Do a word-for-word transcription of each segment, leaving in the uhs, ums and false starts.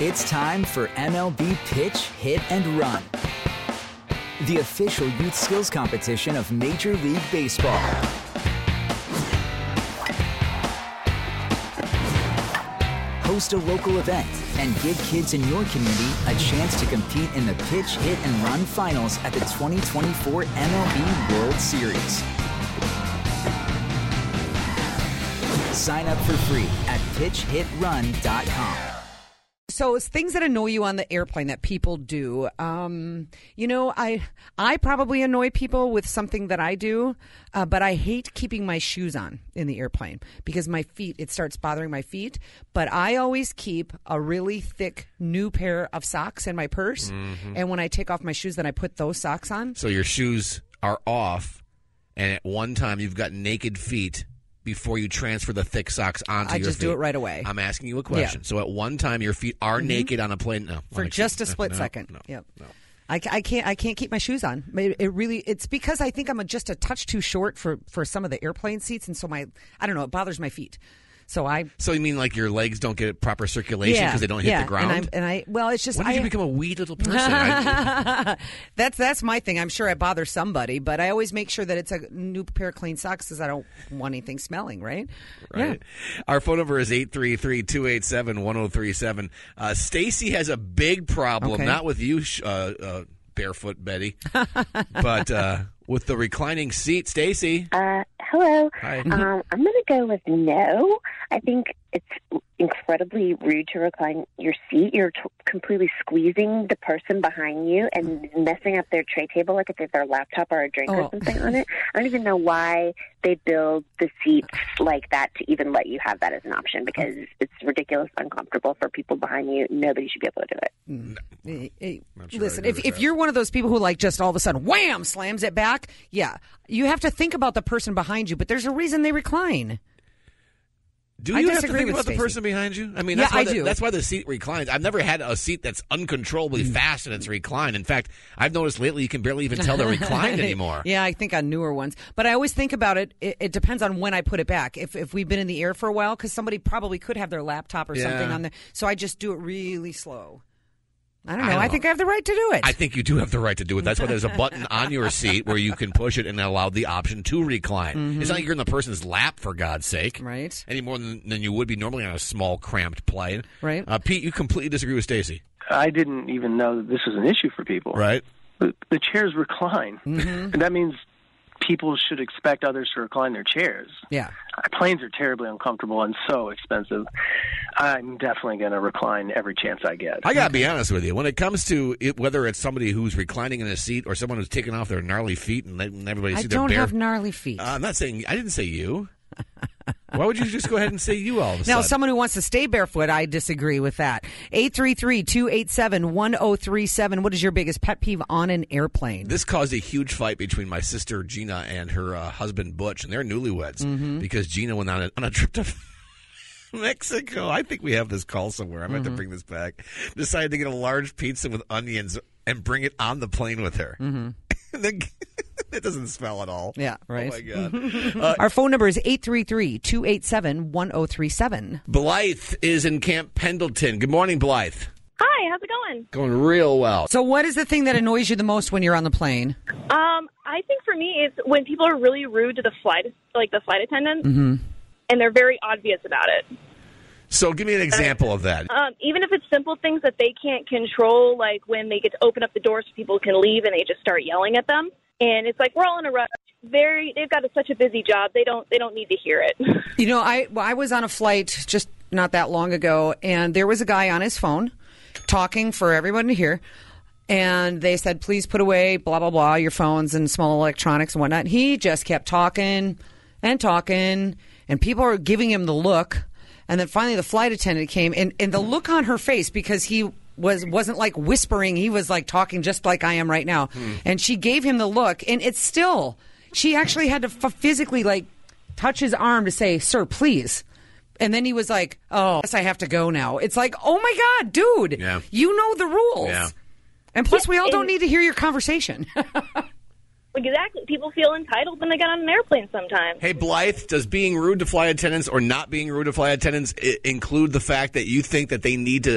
It's time for M L B Pitch, Hit, and Run, the official youth skills competition of Major League Baseball. Host a local event and give kids in your community a chance to compete in the Pitch, Hit, and Run finals at the twenty twenty-four M L B World Series. Sign up for free at pitch hit run dot com. So it's things that annoy you on the airplane that people do. Um, you know, I I probably annoy people with something that I do, uh, but I hate keeping my shoes on in the airplane because my feet, it starts bothering my feet. But I always keep a really thick new pair of socks in my purse. Mm-hmm. And when I take off my shoes, then I put those socks on. So your shoes are off, and at one time you've got naked feet before you transfer the thick socks onto I your feet. I just do it right away. I'm asking you a question. Yeah. So at one time your feet are mm-hmm. naked on a plane? No. For just a split no, second. No, yep. no. I, I can't I can't keep my shoes on. It, it really it's because I think I'm a, just a touch too short for, for some of the airplane seats, and so my I don't know, it bothers my feet. So I. So you mean like your legs don't get proper circulation because yeah, they don't hit yeah. the ground? And, and I, well, it's just. When did I, you become a wee little person? I, that's that's my thing. I'm sure I bother somebody, but I always make sure that it's a new pair of clean socks because I don't want anything smelling. Right. Right. Yeah. Our phone number is eight three three, two eight seven, one zero three seven. Uh, Stacy has a big problem, okay. not with you, uh, uh, barefoot Betty, but uh, with the reclining seat. Stacy. Uh, hello. Hi. Um, I'm going to go with no. I think it's incredibly rude to recline your seat. You're t- completely squeezing the person behind you and messing up their tray table like if they have their laptop or a drink oh. or something on it. I don't even know why they build the seats like that to even let you have that as an option because it's ridiculous, uncomfortable for people behind you. Nobody should be able to do it. Mm. Hey, hey, sure listen, if, if you're one of those people who like just all of a sudden, wham, slams it back, yeah, you have to think about the person behind you, but there's a reason they recline. Do you I have to think about Stacey. the person behind you? I mean, yeah, that's why I the, do. That's why the seat reclines. I've never had a seat that's uncontrollably fast and it's reclined. In fact, I've noticed lately you can barely even tell they're reclined anymore. Yeah, I think on newer ones. But I always think about it. It, it depends on when I put it back. If if we've been in the air for a while, because somebody probably could have their laptop or yeah. something on there. So I just do it really slow. I don't know. I, don't I know. think I have the right to do it. I think you do have the right to do it. That's why there's a button on your seat where you can push it and allow the option to recline. Mm-hmm. It's not like you're in the person's lap, for God's sake. Right. Any more than, than you would be normally on a small, cramped plane. Right. Uh, Pete, you completely disagree with Stacy. I didn't even know that this was an issue for people. Right. The, the chairs recline. Mm-hmm. And that means people should expect others to recline their chairs. Yeah. Planes are terribly uncomfortable and so expensive. I'm definitely going to recline every chance I get. I got to be honest with you. When it comes to it, whether it's somebody who's reclining in a seat or someone who's taking off their gnarly feet and letting everybody I see their don't bare... have gnarly feet. Uh, I'm not saying... I didn't say you. Why would you just go ahead and say you all of a Now, sudden? someone who wants to stay barefoot, I disagree with that. eight three three, two eight seven, one zero three seven. What is your biggest pet peeve on an airplane? This caused a huge fight between my sister Gina and her uh, husband Butch, and they're newlyweds mm-hmm. because Gina went on a, on a trip to Mexico. I think we have this call somewhere. I'm going to have to bring this back. Decided to get a large pizza with onions and bring it on the plane with her. Mm-hmm. It doesn't smell at all. Yeah, right. Oh, my God. Uh, Our phone number is eight three three, two eight seven, one zero three seven. Blythe is in Camp Pendleton. Good morning, Blythe. Hi, how's it going? Going real well. So what is the thing that annoys you the most when you're on the plane? Um, I think for me, it's when people are really rude to the flight, like the flight attendants, Mm-hmm. and they're very obvious about it. So give me an example of that. Um, even if it's simple things that they can't control, like when they get to open up the doors so people can leave and they just start yelling at them. And it's like, we're all in a rush. Very, they've got a, such a busy job. They don't they don't need to hear it. You know, I well, I was on a flight just not that long ago, and there was a guy on his phone talking for everyone to hear. And they said, please put away, blah, blah, blah, your phones and small electronics and whatnot. He just kept talking and talking, and people are giving him the look. And then finally the flight attendant came, and, and the look on her face, because he was, wasn't like whispering. He was like talking just like I am right now. Hmm. And she gave him the look, and it's still, she actually had to f- physically like touch his arm to say, sir, please. And then he was like, oh, I guess I have to go now. It's like, oh my God, dude, yeah. you know the rules. Yeah. And plus, yeah, we all and- don't need to hear your conversation. Exactly. People feel entitled when they get on an airplane sometimes. Hey, Blythe, does being rude to flight attendants or not being rude to flight attendants I- include the fact that you think that they need to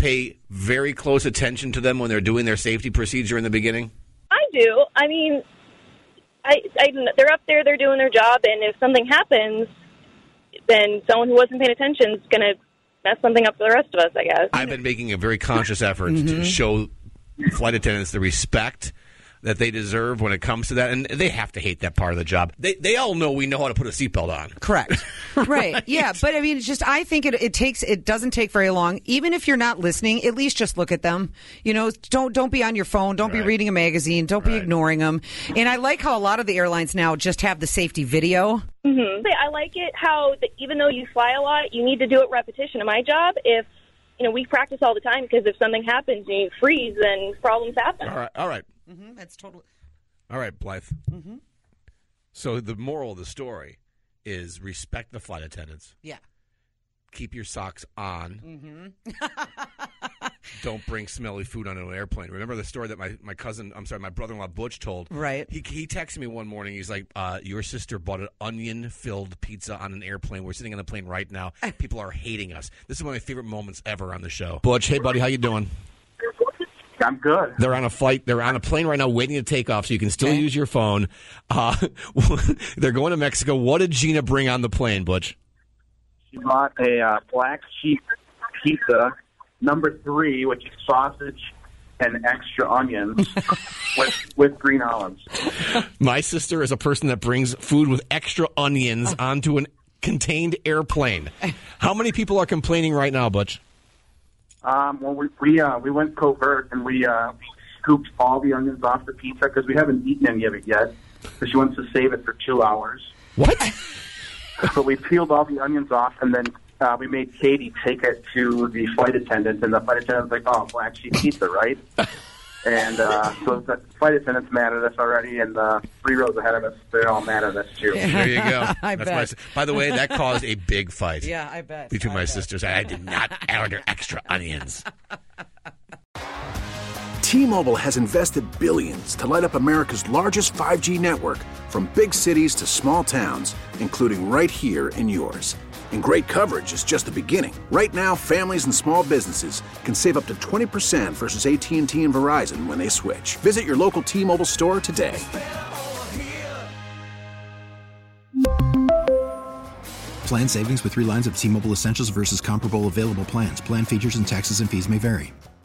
pay very close attention to them when they're doing their safety procedure in the beginning? I do. I mean, I, I, they're up there, they're doing their job, and if something happens, then someone who wasn't paying attention is going to mess something up for the rest of us, I guess. I've been making a very conscious effort mm-hmm. to show flight attendants the respect that they deserve when it comes to that, and they have to hate that part of the job. They they all know we know how to put a seatbelt on. Correct. right. right. Yeah, but I mean, it's just I think it it takes it doesn't take very long. Even if you're not listening, at least just look at them. You know, don't don't be on your phone. Don't right. be reading a magazine. Don't right. be ignoring them. And I like how a lot of the airlines now just have the safety video. Mm-hmm. I like it how the, even though you fly a lot, you need to do it repetition. In my job, if you know, we practice all the time because if something happens and you freeze, then problems happen. All right. All right. Mm-hmm, that's totally. All right, Blythe. Mm-hmm. So the moral of the story is respect the flight attendants. Yeah. Keep your socks on. Mm-hmm. Don't bring smelly food on an airplane. Remember the story that my, my cousin, I'm sorry, my brother-in-law Butch told? Right. He he texted me one morning. He's like, uh, your sister bought an onion-filled pizza on an airplane. We're sitting on the plane right now. People are hating us. This is one of my favorite moments ever on the show. Butch, hey, buddy, how you doing? I'm good. They're on a flight. They're on a plane right now waiting to take off, so you can still okay. use your phone. Uh, they're going to Mexico. What did Gina bring on the plane, Butch? She bought a uh, black sheep pizza, number three, which is sausage and extra onions with, with green olives. My sister is a person that brings food with extra onions onto a contained airplane. How many people are complaining right now, Butch? Um, well, we we, uh, we went covert and we uh, scooped all the onions off the pizza because we haven't eaten any of it yet. So she wants to save it for two hours. What? So we peeled all the onions off, and then uh, we made Katie take it to the flight attendant, and the flight attendant's like, "Oh, black sheep pizza, right?" And uh, so the flight attendant's mad at us already, and uh, three rows ahead of us, they're all mad at us, too. Yeah. There you go. I That's bet. My, by the way, that caused a big fight. Yeah, I bet. Between I my bet. sisters. I did not order extra onions. T-Mobile has invested billions to light up America's largest five G network, from big cities to small towns, including right here in yours. And great coverage is just the beginning. Right now, families and small businesses can save up to twenty percent versus A T and T and Verizon when they switch. Visit your local T-Mobile store today. Plan savings with three lines of T-Mobile Essentials versus comparable available plans. Plan features and taxes and fees may vary.